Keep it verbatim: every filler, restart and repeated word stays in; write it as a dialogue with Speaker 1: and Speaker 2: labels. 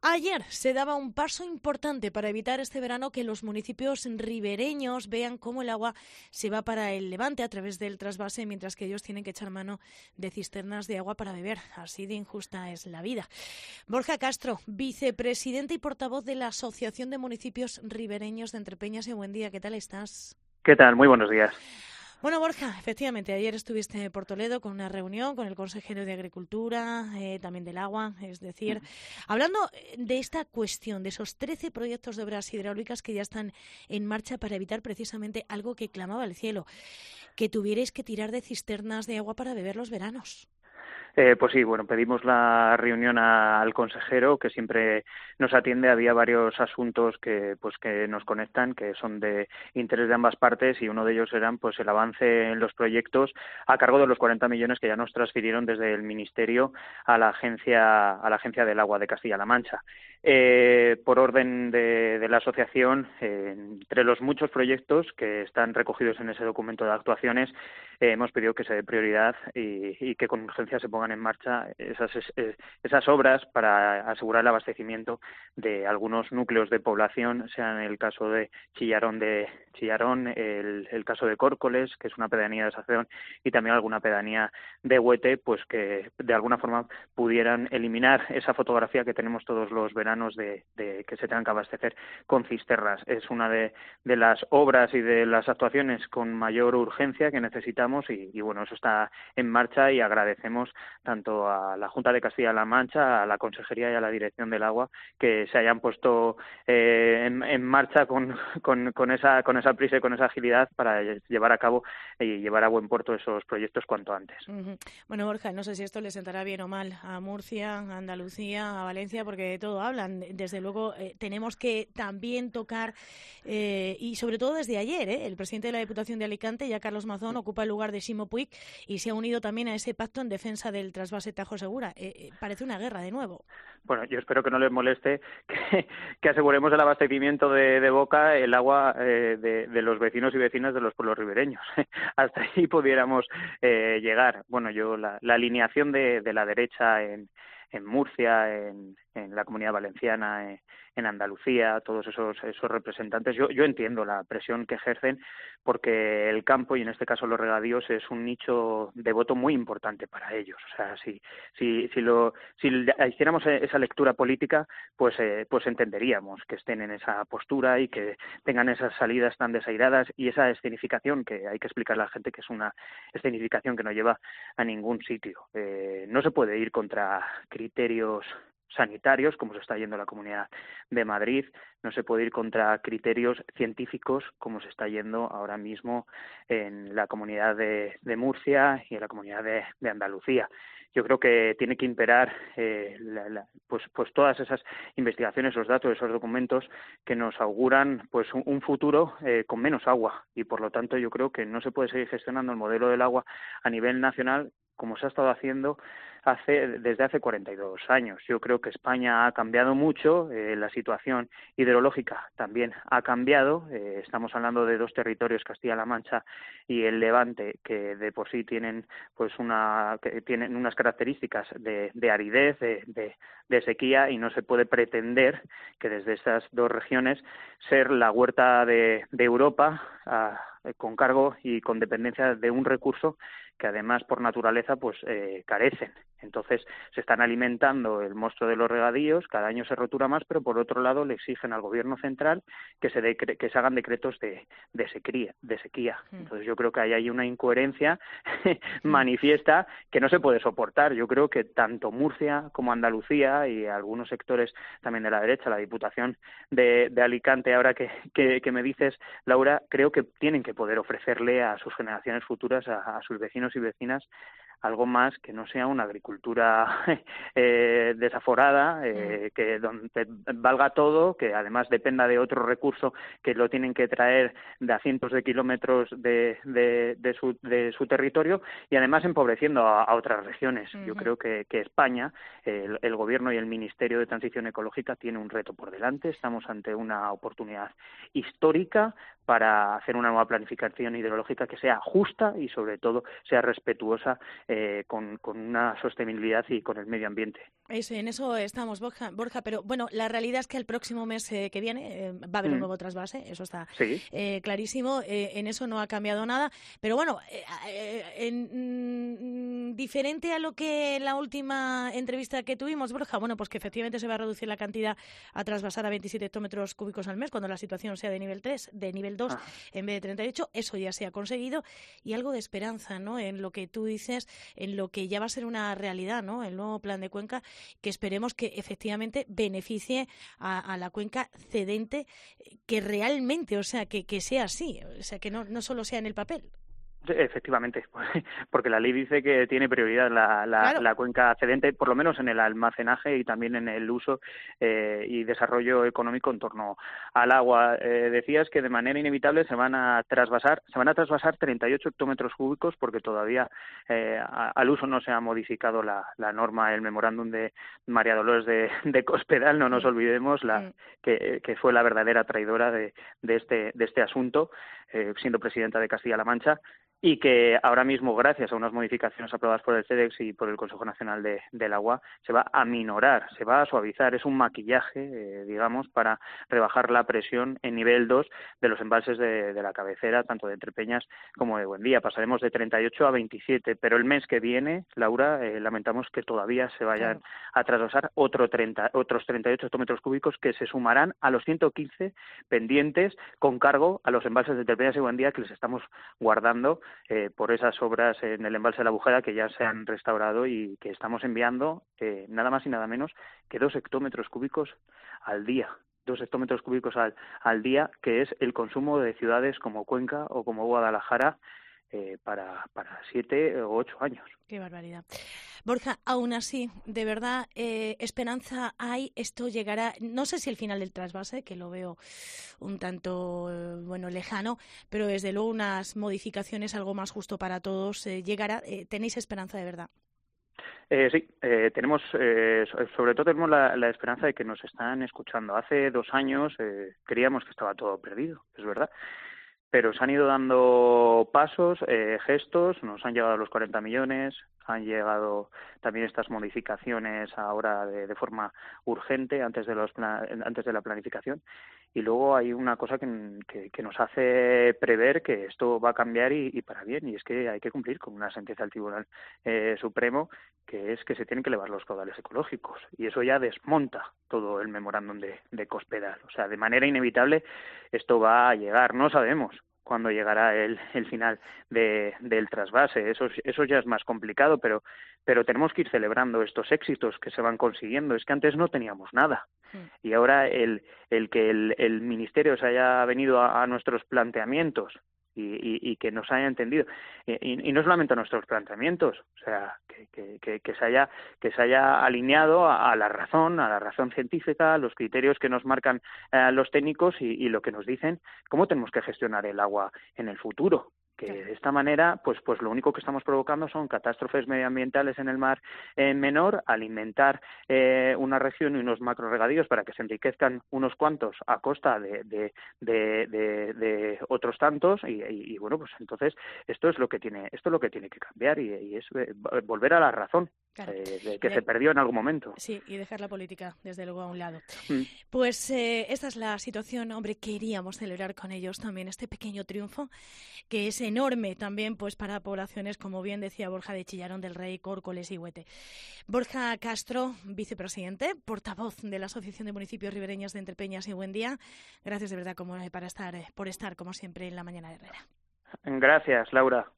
Speaker 1: Ayer se daba un paso importante para evitar este verano que los municipios ribereños vean cómo el agua se va para el Levante a través del trasvase, mientras que ellos tienen que echar mano de cisternas de agua para beber. Así de injusta es la vida. Borja Castro, vicepresidente y portavoz de la Asociación de Municipios Ribereños de Entrepeñas y Buen Día. ¿Qué tal estás?
Speaker 2: ¿Qué tal? Muy buenos días.
Speaker 1: Bueno, Borja, efectivamente, ayer estuviste por Toledo con una reunión con el consejero de Agricultura, eh, también del agua, es decir, hablando de esta cuestión, de esos trece proyectos de obras hidráulicas que ya están en marcha para evitar precisamente algo que clamaba el cielo, que tuvierais que tirar de cisternas de agua para beber los veranos.
Speaker 2: Eh, pues sí, bueno, pedimos la reunión a, al consejero, que siempre nos atiende. Había varios asuntos que, pues, que nos conectan, que son de interés de ambas partes, y uno de ellos eran, pues, el avance en los proyectos a cargo de los cuarenta millones que ya nos transfirieron desde el Ministerio a la agencia, a la Agencia del Agua de Castilla-La Mancha. Eh, por orden de, de la asociación, eh, entre los muchos proyectos que están recogidos en ese documento de actuaciones, eh, hemos pedido que se dé prioridad y, y que con urgencia se pongan en marcha esas, esas obras para asegurar el abastecimiento de algunos núcleos de población, sea en el caso de Chillarón, de Chillarón, el, el caso de Córcoles, que es una pedanía de Sacedón, y también alguna pedanía de Huete, pues que de alguna forma pudieran eliminar esa fotografía que tenemos todos los veranos de, de que se tengan que abastecer con cisternas. Es una de, de las obras y de las actuaciones con mayor urgencia que necesitamos y, y bueno, eso está en marcha, y agradecemos tanto a la Junta de Castilla-La Mancha, a la Consejería y a la Dirección del Agua que se hayan puesto eh, en, en marcha con, con, con, esa, con esa prisa y con esa agilidad para llevar a cabo y llevar a buen puerto esos proyectos cuanto antes.
Speaker 1: Uh-huh. Bueno, Borja, no sé si esto le sentará bien o mal a Murcia, a Andalucía, a Valencia, porque de todo hablan. Desde luego, eh, tenemos que también tocar, eh, y sobre todo desde ayer, eh, el presidente de la Diputación de Alicante, ya Carlos Mazón, ocupa el lugar de Ximo Puig y se ha unido también a ese pacto en defensa del trasvase Tajo Segura. Eh, eh, parece una guerra de nuevo.
Speaker 2: Bueno, yo espero que no les moleste que, que aseguremos el abastecimiento de, de boca, el agua eh, de, de los vecinos y vecinas de los pueblos ribereños. Hasta ahí pudiéramos eh, llegar. Bueno, yo la, la alineación de, de la derecha en, en Murcia, en, en la Comunidad Valenciana, en, en Andalucía, todos esos, esos representantes, yo, yo entiendo la presión que ejercen, porque el campo, y en este caso los regadíos, es un nicho de voto muy importante para ellos. O sea, si, si, si, lo, si hiciéramos esa lectura política, pues, eh, pues entenderíamos que estén en esa postura y que tengan esas salidas tan desairadas y esa escenificación que hay que explicarle a la gente que es una escenificación que no lleva a ningún sitio. Eh, no se puede ir contra criterios sanitarios, como se está yendo la Comunidad de Madrid, no se puede ir contra criterios científicos, como se está yendo ahora mismo en la Comunidad de, de Murcia y en la Comunidad de, de Andalucía. Yo creo que tiene que imperar eh, la, la, pues, pues todas esas investigaciones, los datos, esos documentos que nos auguran pues un, un futuro eh, con menos agua, y por lo tanto yo creo que no se puede seguir gestionando el modelo del agua a nivel nacional como se ha estado haciendo hace desde hace cuarenta y dos años. Yo creo que España ha cambiado mucho, eh, la situación hidrológica también ha cambiado. Eh, estamos hablando de dos territorios, Castilla-La Mancha y el Levante, que de por sí tienen pues una que tienen unas características de, de aridez, de, de, de sequía, y no se puede pretender que desde estas dos regiones ser la huerta de, de Europa a, con cargo y con dependencia de un recurso que además por naturaleza pues eh, carecen. Entonces se están alimentando el monstruo de los regadíos, cada año se rotura más, pero por otro lado le exigen al gobierno central que se decre- que se hagan decretos de, de sequía, de sequía. Entonces yo creo que ahí hay una incoherencia manifiesta que no se puede soportar. Yo creo que tanto Murcia como Andalucía y algunos sectores también de la derecha, la Diputación de, de Alicante, ahora que, que, que me dices, Laura, creo que tienen que poder ofrecerle a sus generaciones futuras, a, a sus vecinos y vecinas, algo más que no sea una agricultura eh, desaforada, eh, que donde valga todo, que además dependa de otro recurso que lo tienen que traer de a cientos de kilómetros de, de, de, su, de su territorio, y además empobreciendo a, a otras regiones. Uh-huh. Yo creo que, que España, el, el Gobierno y el Ministerio de Transición Ecológica tiene un reto por delante. Estamos ante una oportunidad histórica para hacer una nueva planificación hidrológica que sea justa y sobre todo sea respetuosa eh, con, con una sostenibilidad y con el medio ambiente.
Speaker 1: Eso, en eso estamos, Borja, Borja, pero bueno, la realidad es que el próximo mes eh, que viene eh, va a haber mm. un nuevo trasvase, eso está
Speaker 2: sí.
Speaker 1: eh, clarísimo, eh, en eso no ha cambiado nada, pero bueno, eh, eh, en, mm, diferente a lo que la última entrevista que tuvimos, Borja, bueno, pues que efectivamente se va a reducir la cantidad a trasvasar a veintisiete hectómetros cúbicos al mes cuando la situación sea de nivel tres, de nivel dos ah. en vez de treinta y ocho, eso ya se ha conseguido, y algo de esperanza, ¿no?, en lo que tú dices, en lo que ya va a ser una realidad, ¿no?, el nuevo plan de Cuenca, que esperemos que efectivamente beneficie a, a la cuenca cedente, que realmente, o sea, que, que sea así, o sea, que no, no solo sea en el papel.
Speaker 2: Efectivamente, porque la ley dice que tiene prioridad la, la, claro. la cuenca cedente, por lo menos en el almacenaje y también en el uso eh, y desarrollo económico en torno al agua. Eh, decías que de manera inevitable se van a trasvasar, se van a trasvasar treinta y ocho hectómetros cúbicos porque todavía eh, a, al uso no se ha modificado la, la norma, el memorándum de María Dolores de, de Cospedal, no nos sí. olvidemos la sí. que, que fue la verdadera traidora de, de este de este asunto, eh, siendo presidenta de Castilla-La Mancha, y que ahora mismo, gracias a unas modificaciones aprobadas por el CEDEX y por el Consejo Nacional de, del Agua, se va a minorar, se va a suavizar. Es un maquillaje, eh, digamos, para rebajar la presión en nivel dos de los embalses de, de la cabecera, tanto de Entrepeñas como de Buendía. Pasaremos de treinta y ocho a veintisiete, pero el mes que viene, Laura, eh, lamentamos que todavía se vayan claro. a trasvasar otro treinta, otros treinta y ocho hectómetros cúbicos que se sumarán a los ciento quince pendientes con cargo a los embalses de Entrepeñas y Buendía que les estamos guardando Eh, por esas obras en el embalse de la Bujera que ya se han restaurado y que estamos enviando eh, nada más y nada menos que dos hectómetros cúbicos al día. Dos hectómetros cúbicos al, al día, que es el consumo de ciudades como Cuenca o como Guadalajara eh, para, para siete o ocho años.
Speaker 1: Qué barbaridad. Borja, aún así, de verdad, eh, esperanza hay, esto llegará, no sé si el final del trasvase, que lo veo un tanto, eh, bueno, lejano, pero desde luego unas modificaciones, algo más justo para todos, eh, llegará. Eh, ¿Tenéis esperanza de verdad?
Speaker 2: Eh, sí, eh, tenemos, eh, sobre todo tenemos la, la esperanza de que nos están escuchando. Hace dos años eh, creíamos que estaba todo perdido, es verdad. Pero se han ido dando pasos, eh, gestos, nos han llegado los cuarenta millones, han llegado también estas modificaciones ahora de, de forma urgente antes de los antes de la planificación, y luego hay una cosa que, que, que nos hace prever que esto va a cambiar y, y para bien, y es que hay que cumplir con una sentencia del Tribunal eh, Supremo, que es que se tienen que elevar los caudales ecológicos, y eso ya desmonta todo el memorándum de, de Cospedal. O sea, de manera inevitable esto va a llegar, no sabemos cuándo llegará el, el final de, del trasvase. Eso, eso ya es más complicado, pero, pero tenemos que ir celebrando estos éxitos que se van consiguiendo. Es que antes no teníamos nada. Sí. Y ahora el, el que el, el Ministerio se haya venido a, a nuestros planteamientos y, y, y que nos haya entendido, y, y no solamente a nuestros planteamientos, o sea, que, que, que, que, se haya, que se haya alineado a, a la razón, a la razón científica, a los criterios que nos marcan eh, los técnicos y, y lo que nos dicen cómo tenemos que gestionar el agua en el futuro. Que de esta manera, pues, pues lo único que estamos provocando son catástrofes medioambientales en el mar eh, menor, alimentar eh, una región y unos macroregadíos para que se enriquezcan unos cuantos a costa de, de, de, de, de otros tantos y, y, y bueno, pues entonces esto es lo que tiene, esto es lo que tiene que cambiar y, y es eh, volver a la razón. Claro. Eh, de que de, se perdió en algún momento.
Speaker 1: Sí, y dejar la política, desde luego, a un lado. Mm. Pues eh, esta es la situación, hombre, queríamos celebrar con ellos también este pequeño triunfo, que es enorme también pues para poblaciones, como bien decía Borja, de Chillarón del Rey, Córcoles y Huete. Borja Castro, vicepresidente, portavoz de la Asociación de Municipios Ribereños de Entrepeñas y Buendía, gracias de verdad como, para estar, por estar, como siempre, en La Mañana de Herrera.
Speaker 2: Gracias, Laura.